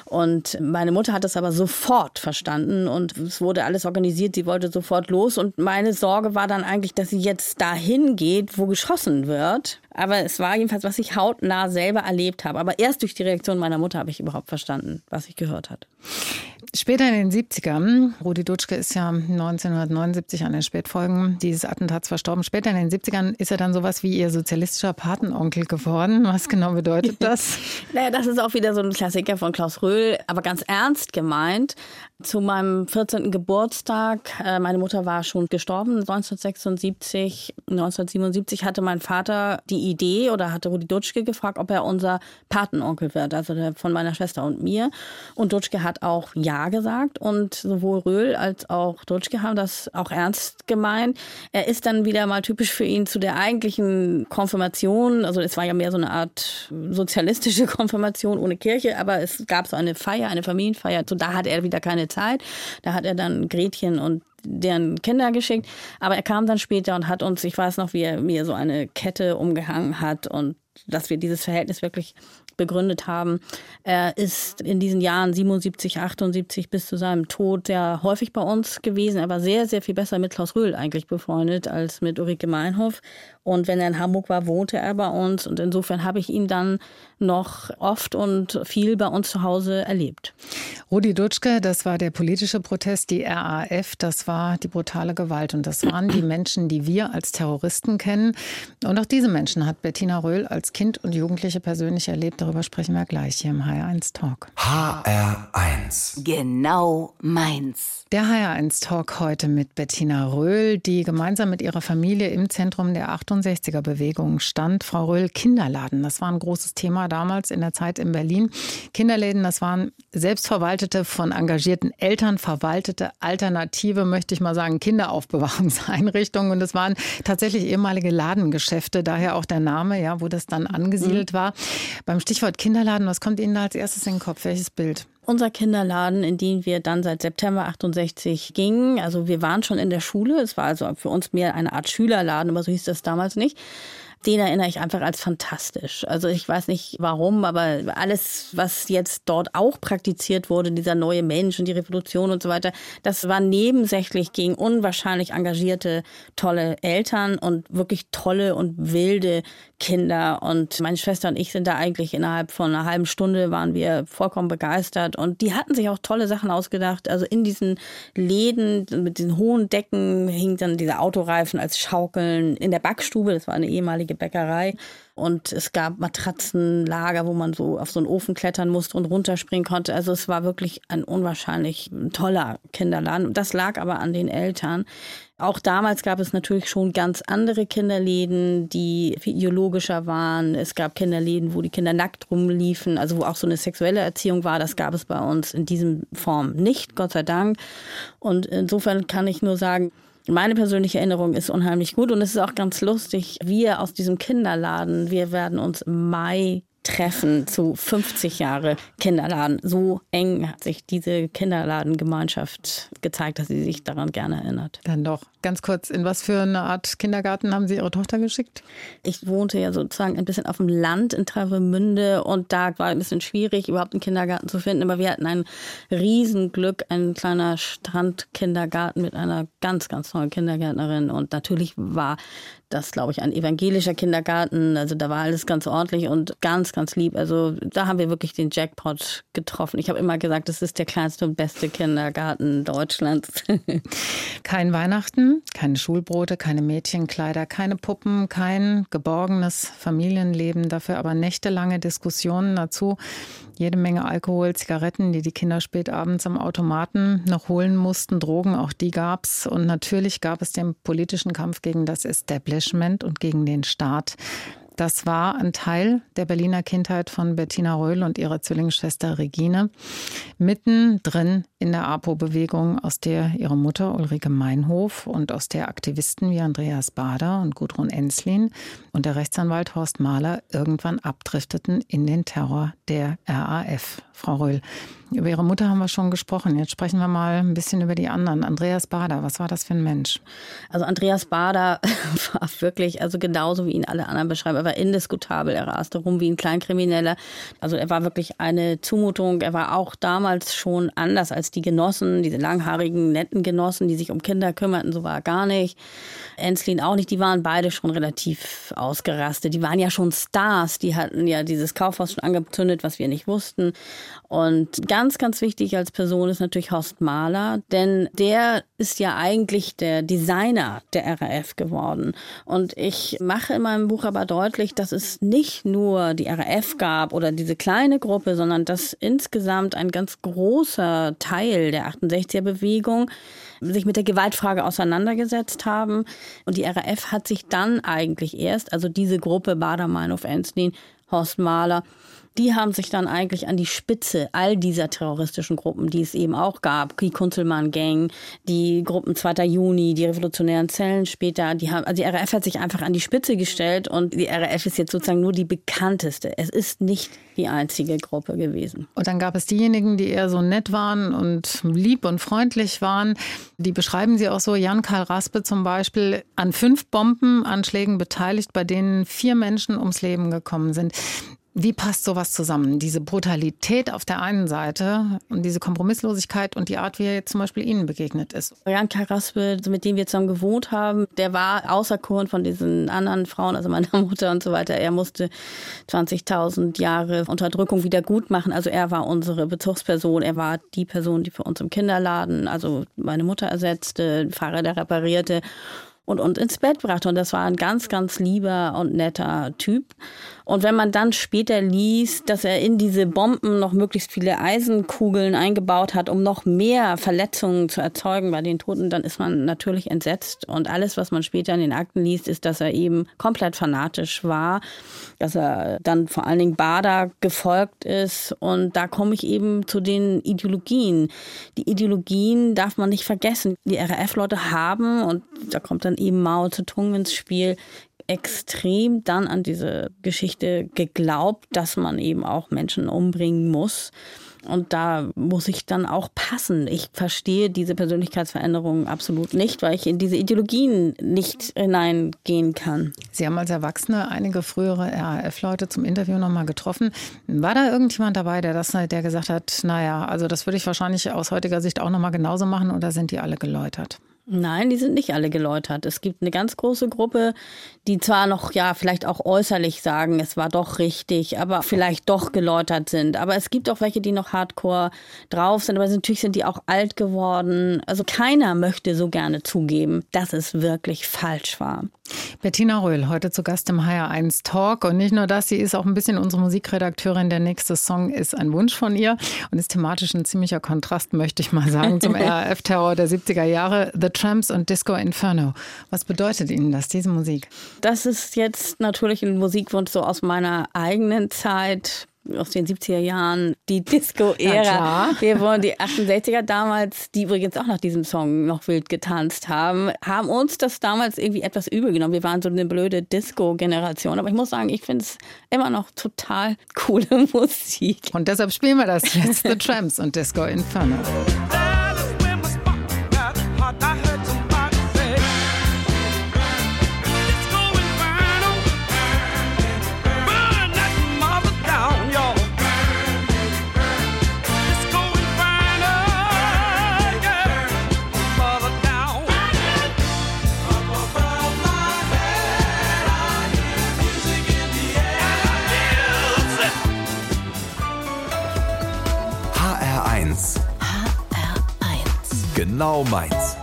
Und meine Mutter hat das aber sofort verstanden und es wurde alles organisiert, sie wollte sofort los. Und meine Sorge war dann eigentlich, dass sie jetzt dahin geht, wo geschossen wird. Aber es war jedenfalls, was ich hautnah selber erlebt habe. Aber erst durch die Reaktion meiner Mutter habe ich überhaupt verstanden, was ich gehört hat. Später in den siebzigern, Rudi Dutschke ist ja neunzehnhundertneunundsiebzig an den Spätfolgen dieses Attentats verstorben. Später in den siebzigern ist er dann sowas wie ihr sozialistischer Patenonkel geworden. Was genau bedeutet das? Naja, das ist auch wieder so ein Klassiker von Klaus Röhl, aber ganz ernst gemeint. Zu meinem vierzehnten Geburtstag, äh, meine Mutter war schon gestorben, neunzehnhundertsechsundsiebzig, neunzehnhundertsiebenundsiebzig hatte mein Vater die Idee oder hatte Rudi Dutschke gefragt, ob er unser Patenonkel wird, also der von meiner Schwester und mir. Und Dutschke hat auch Ja gesagt und sowohl Röhl als auch Dutschke haben das auch ernst gemeint. Er ist dann wieder mal typisch für ihn zu der eigentlichen Konfirmation, also es war ja mehr so eine Art sozialistische Konfirmation ohne Kirche, aber es gab so eine Feier, eine Familienfeier, so da hatte er wieder keine Zeit. Da hat er dann Gretchen und deren Kinder geschickt. Aber er kam dann später und hat uns, ich weiß noch, wie er mir so eine Kette umgehangen hat und dass wir dieses Verhältnis wirklich begründet haben. Er ist in diesen Jahren siebenundsiebzig, achtundsiebzig bis zu seinem Tod sehr häufig bei uns gewesen. Er war sehr, sehr viel besser mit Klaus Röhl eigentlich befreundet als mit Ulrike Meinhof. Und wenn er in Hamburg war, wohnte er bei uns. Und insofern habe ich ihn dann noch oft und viel bei uns zu Hause erlebt. Rudi Dutschke, das war der politische Protest, die R A F, das war die brutale Gewalt. Und das waren die Menschen, die wir als Terroristen kennen. Und auch diese Menschen hat Bettina Röhl als Kind und Jugendliche persönlich erlebt. Darüber sprechen wir gleich hier im H R eins Talk. H R eins. Genau meins. Der H R eins Talk heute mit Bettina Röhl, die gemeinsam mit ihrer Familie im Zentrum der achtundsechziger Bewegung stand. Frau Röhl, Kinderladen, das war ein großes Thema damals in der Zeit in Berlin. Kinderläden, das waren selbstverwaltete, von engagierten Eltern verwaltete, alternative, möchte ich mal sagen, Kinderaufbewahrungseinrichtungen. Und es waren tatsächlich ehemalige Ladengeschäfte, daher auch der Name, ja, wo das dann angesiedelt mhm. war. Beim Stichwort Kinderladen, was kommt Ihnen da als erstes in den Kopf? Welches Bild? Unser Kinderladen, in den wir dann seit September achtundsechzig gingen, also wir waren schon in der Schule, es war also für uns mehr eine Art Schülerladen, aber so hieß das damals nicht. Den erinnere ich einfach als fantastisch. Also ich weiß nicht warum, aber alles, was jetzt dort auch praktiziert wurde, dieser neue Mensch und die Revolution und so weiter, das war nebensächlich gegen unwahrscheinlich engagierte, tolle Eltern und wirklich tolle und wilde Kinder. Und meine Schwester und ich sind da eigentlich innerhalb von einer halben Stunde waren wir vollkommen begeistert. Und die hatten sich auch tolle Sachen ausgedacht. Also in diesen Läden mit diesen hohen Decken hing dann dieser Autoreifen als Schaukeln. In der Backstube, das war eine ehemalige Bäckerei. Und es gab Matratzenlager, wo man so auf so einen Ofen klettern musste und runterspringen konnte. Also es war wirklich ein unwahrscheinlich toller Kinderladen. Das lag aber an den Eltern. Auch damals gab es natürlich schon ganz andere Kinderläden, die viel ideologischer waren. Es gab Kinderläden, wo die Kinder nackt rumliefen, also wo auch so eine sexuelle Erziehung war. Das gab es bei uns in diesem Form nicht, Gott sei Dank. Und insofern kann ich nur sagen, meine persönliche Erinnerung ist unheimlich gut und es ist auch ganz lustig. Wir aus diesem Kinderladen, wir werden uns im Mai treffen zu fünfzig Jahre Kinderladen. So eng hat sich diese Kinderladengemeinschaft gezeigt, dass sie sich daran gerne erinnert. Dann doch ganz kurz, in was für eine Art Kindergarten haben Sie Ihre Tochter geschickt? Ich wohnte ja sozusagen ein bisschen auf dem Land in Travemünde und da war ein bisschen schwierig, überhaupt einen Kindergarten zu finden. Aber wir hatten ein Riesenglück, ein kleiner Strandkindergarten mit einer ganz, ganz tollen Kindergärtnerin. Und natürlich war das, glaube ich, ein evangelischer Kindergarten. Also da war alles ganz ordentlich und ganz, ganz lieb. Also da haben wir wirklich den Jackpot getroffen. Ich habe immer gesagt, das ist der kleinste und beste Kindergarten Deutschlands. Kein Weihnachten, keine Schulbrote, keine Mädchenkleider, keine Puppen, kein geborgenes Familienleben. Dafür aber nächtelange Diskussionen dazu. Jede Menge Alkohol, Zigaretten, die die Kinder spät abends am Automaten noch holen mussten. Drogen, auch die gab's. Und natürlich gab es den politischen Kampf gegen das Establishment und gegen den Staat. Das war ein Teil der Berliner Kindheit von Bettina Röhl und ihrer Zwillingsschwester Regine. Mittendrin in der APO-Bewegung, aus der ihre Mutter Ulrike Meinhof und aus der Aktivisten wie Andreas Baader und Gudrun Enslin und der Rechtsanwalt Horst Mahler irgendwann abdrifteten in den Terror der R A F. Frau Röhl, über Ihre Mutter haben wir schon gesprochen. Jetzt sprechen wir mal ein bisschen über die anderen. Andreas Baader, was war das für ein Mensch? Also Andreas Baader war wirklich, also genauso wie ihn alle anderen beschreiben, er war indiskutabel, er raste rum wie ein Kleinkrimineller. Also er war wirklich eine Zumutung. Er war auch damals schon anders als die Genossen, diese langhaarigen, netten Genossen, die sich um Kinder kümmerten, so war er gar nicht. Enslin auch nicht, die waren beide schon relativ ausgerastet. Die waren ja schon Stars, die hatten ja dieses Kaufhaus schon angezündet, was wir nicht wussten. Und ganz, ganz wichtig als Person ist natürlich Horst Mahler, denn der ist ja eigentlich der Designer der R A F geworden. Und ich mache in meinem Buch aber deutlich, dass es nicht nur die R A F gab oder diese kleine Gruppe, sondern dass insgesamt ein ganz großer Teil der achtundsechziger-Bewegung sich mit der Gewaltfrage auseinandergesetzt haben. Und die R A F hat sich dann eigentlich erst, also diese Gruppe Baader, Meinhof, Enslin, Horst Mahler, die haben sich dann eigentlich an die Spitze all dieser terroristischen Gruppen, die es eben auch gab, die Kunzelmann-Gang, die Gruppen zweiter Juni, die revolutionären Zellen später, die haben, also die R A F hat sich einfach an die Spitze gestellt und die R A F ist jetzt sozusagen nur die bekannteste. Es ist nicht die einzige Gruppe gewesen. Und dann gab es diejenigen, die eher so nett waren und lieb und freundlich waren. Die beschreiben sie auch so. Jan-Karl Raspe zum Beispiel, an fünf Bombenanschlägen beteiligt, bei denen vier Menschen ums Leben gekommen sind. Wie passt sowas zusammen? Diese Brutalität auf der einen Seite und diese Kompromisslosigkeit und die Art, wie er jetzt zum Beispiel Ihnen begegnet ist. Jan-Karl Raspe, mit dem wir zusammen gewohnt haben, der war auserkoren von diesen anderen Frauen, also meiner Mutter und so weiter. Er musste zwanzigtausend Jahre Unterdrückung wieder gut machen. Also er war unsere Bezugsperson. Er war die Person, die für uns im Kinderladen, also meine Mutter ersetzte, den Fahrer, der reparierte und uns ins Bett brachte. Und das war ein ganz, ganz lieber und netter Typ. Und wenn man dann später liest, dass er in diese Bomben noch möglichst viele Eisenkugeln eingebaut hat, um noch mehr Verletzungen zu erzeugen bei den Toten, dann ist man natürlich entsetzt. Und alles, was man später in den Akten liest, ist, dass er eben komplett fanatisch war, dass er dann vor allen Dingen Baader gefolgt ist. Und da komme ich eben zu den Ideologien. Die Ideologien darf man nicht vergessen. Die R A F-Leute haben, und da kommt dann eben Mao Zedong ins Spiel, extrem dann an diese Geschichte geglaubt, dass man eben auch Menschen umbringen muss. Und da muss ich dann auch passen. Ich verstehe diese Persönlichkeitsveränderungen absolut nicht, weil ich in diese Ideologien nicht hineingehen kann. Sie haben als Erwachsene einige frühere R A F-Leute zum Interview nochmal getroffen. War da irgendjemand dabei, der das, der gesagt hat, naja, also das würde ich wahrscheinlich aus heutiger Sicht auch nochmal genauso machen, oder sind die alle geläutert? Nein, die sind nicht alle geläutert. Es gibt eine ganz große Gruppe, die zwar noch, ja, vielleicht auch äußerlich sagen, es war doch richtig, aber vielleicht doch geläutert sind. Aber es gibt auch welche, die noch hardcore drauf sind. Aber natürlich sind die auch alt geworden. Also keiner möchte so gerne zugeben, dass es wirklich falsch war. Bettina Röhl, heute zu Gast im H R eins Talk. Und nicht nur das, sie ist auch ein bisschen unsere Musikredakteurin. Der nächste Song ist ein Wunsch von ihr und ist thematisch ein ziemlicher Kontrast, möchte ich mal sagen, zum R A F-Terror der siebziger Jahre. The Tramps und Disco Inferno. Was bedeutet Ihnen das, diese Musik? Das ist jetzt natürlich ein Musikwunsch so aus meiner eigenen Zeit, aus den siebziger Jahren, die Disco-Ära. Ja, wir wollen die achtundsechziger damals, die übrigens auch nach diesem Song noch wild getanzt haben, haben uns das damals irgendwie etwas übel genommen. Wir waren so eine blöde Disco-Generation. Aber ich muss sagen, ich finde es immer noch total coole Musik. Und deshalb spielen wir das jetzt. The Tramps und Disco Inferno. H R eins. H R eins. Genau meins.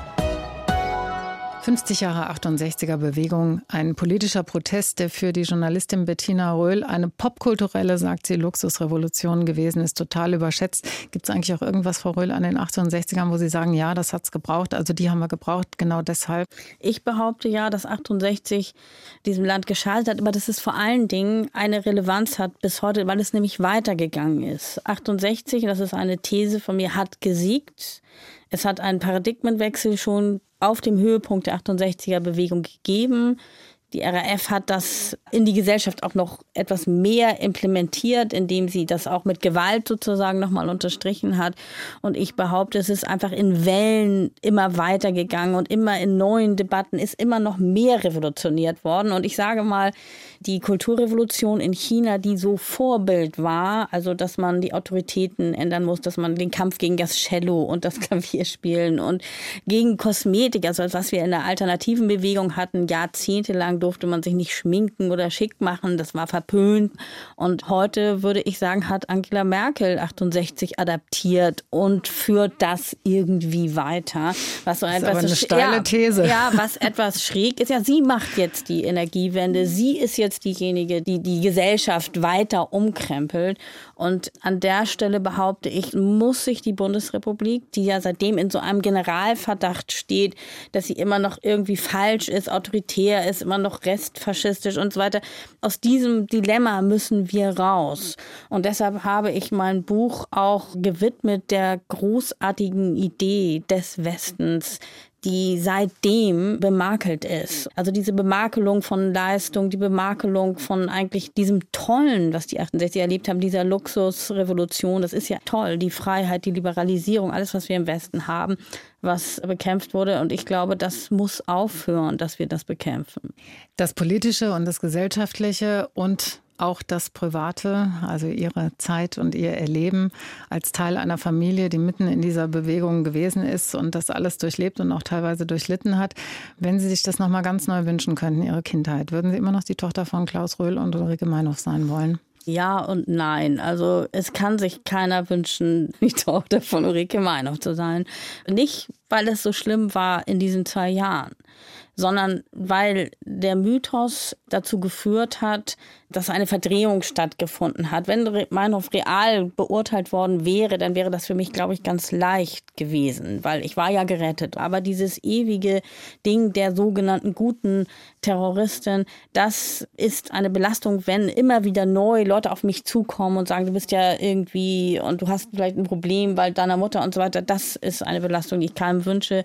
fünfzig Jahre achtundsechziger Bewegung, ein politischer Protest, der für die Journalistin Bettina Röhl eine popkulturelle, sagt sie, Luxusrevolution gewesen ist, total überschätzt. Gibt es eigentlich auch irgendwas, Frau Röhl, an den achtundsechzigern, wo Sie sagen, ja, das hat es gebraucht, also die haben wir gebraucht, genau deshalb? Ich behaupte ja, dass achtundsechzig diesem Land geschadet hat, aber dass es vor allen Dingen eine Relevanz hat bis heute, weil es nämlich weitergegangen ist. achtundsechzig, das ist eine These von mir, hat gesiegt. Es hat einen Paradigmenwechsel schon auf dem Höhepunkt der achtundsechziger Bewegung gegeben. Die R A F hat das in die Gesellschaft auch noch etwas mehr implementiert, indem sie das auch mit Gewalt sozusagen nochmal unterstrichen hat. Und ich behaupte, es ist einfach in Wellen immer weitergegangen und immer in neuen Debatten ist immer noch mehr revolutioniert worden. Und ich sage mal, die Kulturrevolution in China, die so Vorbild war, also dass man die Autoritäten ändern muss, dass man den Kampf gegen das Cello und das Klavierspielen und gegen Kosmetik, also was wir in der alternativen Bewegung hatten, jahrzehntelang durfte man sich nicht schminken oder schick machen, das war verpönt. Und heute würde ich sagen, hat Angela Merkel achtundsechzig adaptiert und führt das irgendwie weiter. Was so das ist etwas aber eine so, steile ja, These. Ja, was etwas schräg ist. Ja, sie macht jetzt die Energiewende. Sie ist jetzt diejenige, die die Gesellschaft weiter umkrempelt. Und an der Stelle behaupte ich, muss sich die Bundesrepublik, die ja seitdem in so einem Generalverdacht steht, dass sie immer noch irgendwie falsch ist, autoritär ist, immer noch restfaschistisch und so weiter. Aus diesem Dilemma müssen wir raus. Und deshalb habe ich mein Buch auch gewidmet der großartigen Idee des Westens, die seitdem bemakelt ist. Also diese Bemakelung von Leistung, die Bemakelung von eigentlich diesem Tollen, was die achtundsechziger erlebt haben, dieser Luxusrevolution, das ist ja toll, die Freiheit, die Liberalisierung, alles, was wir im Westen haben, was bekämpft wurde. Und ich glaube, das muss aufhören, dass wir das bekämpfen. Das Politische und das Gesellschaftliche und auch das Private, also Ihre Zeit und Ihr Erleben als Teil einer Familie, die mitten in dieser Bewegung gewesen ist und das alles durchlebt und auch teilweise durchlitten hat. Wenn Sie sich das nochmal ganz neu wünschen könnten, Ihre Kindheit, würden Sie immer noch die Tochter von Klaus Röhl und Ulrike Meinhof sein wollen? Ja und nein. Also es kann sich keiner wünschen, die Tochter von Ulrike Meinhof zu sein. Nicht, weil es so schlimm war in diesen zwei Jahren, sondern weil der Mythos dazu geführt hat, dass eine Verdrehung stattgefunden hat. Wenn Meinhof real beurteilt worden wäre, dann wäre das für mich, glaube ich, ganz leicht gewesen, weil ich war ja gerettet. Aber dieses ewige Ding der sogenannten guten Terroristin, das ist eine Belastung, wenn immer wieder neu Leute auf mich zukommen und sagen, du bist ja irgendwie und du hast vielleicht ein Problem, weil deiner Mutter und so weiter. Das ist eine Belastung, die ich keinem wünsche.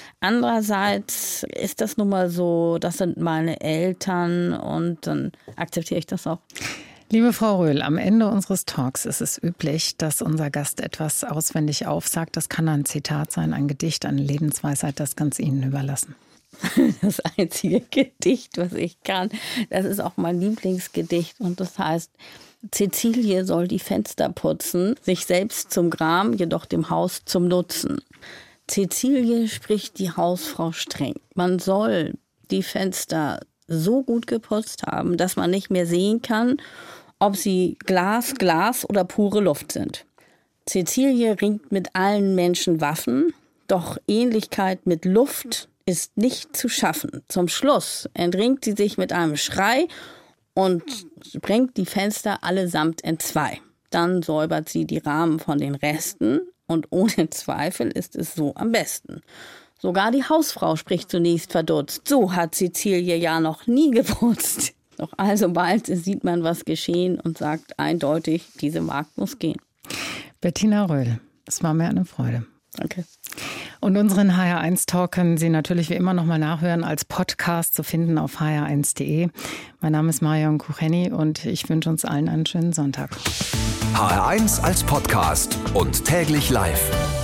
Andererseits ist das nun mal so, das sind meine Eltern und dann akzeptiere ich das auch. Liebe Frau Röhl, am Ende unseres Talks ist es üblich, dass unser Gast etwas auswendig aufsagt. Das kann ein Zitat sein, ein Gedicht, eine Lebensweisheit, das ganz Ihnen überlassen. Das einzige Gedicht, was ich kann, das ist auch mein Lieblingsgedicht und das heißt: Cäcilie soll die Fenster putzen, sich selbst zum Gram, jedoch dem Haus zum Nutzen. Cäcilie spricht die Hausfrau streng. Man soll die Fenster so gut geputzt haben, dass man nicht mehr sehen kann, ob sie Glas, Glas oder pure Luft sind. Cäcilie ringt mit allen Menschen Waffen, doch Ähnlichkeit mit Luft ist nicht zu schaffen. Zum Schluss entringt sie sich mit einem Schrei und sprengt die Fenster allesamt entzwei. Dann säubert sie die Rahmen von den Resten und ohne Zweifel ist es so am besten. Sogar die Hausfrau spricht zunächst verdutzt. So hat Cäcilie ja noch nie geputzt. Doch alsobald sieht man, was geschehen und sagt eindeutig, diese Magd muss gehen. Bettina Röhl, es war mir eine Freude. Danke. Und unseren H R eins Talk können Sie natürlich wie immer nochmal nachhören, als Podcast zu finden auf h r eins punkt d e. Mein Name ist Marion Kucheni und ich wünsche uns allen einen schönen Sonntag. H R eins als Podcast und täglich live.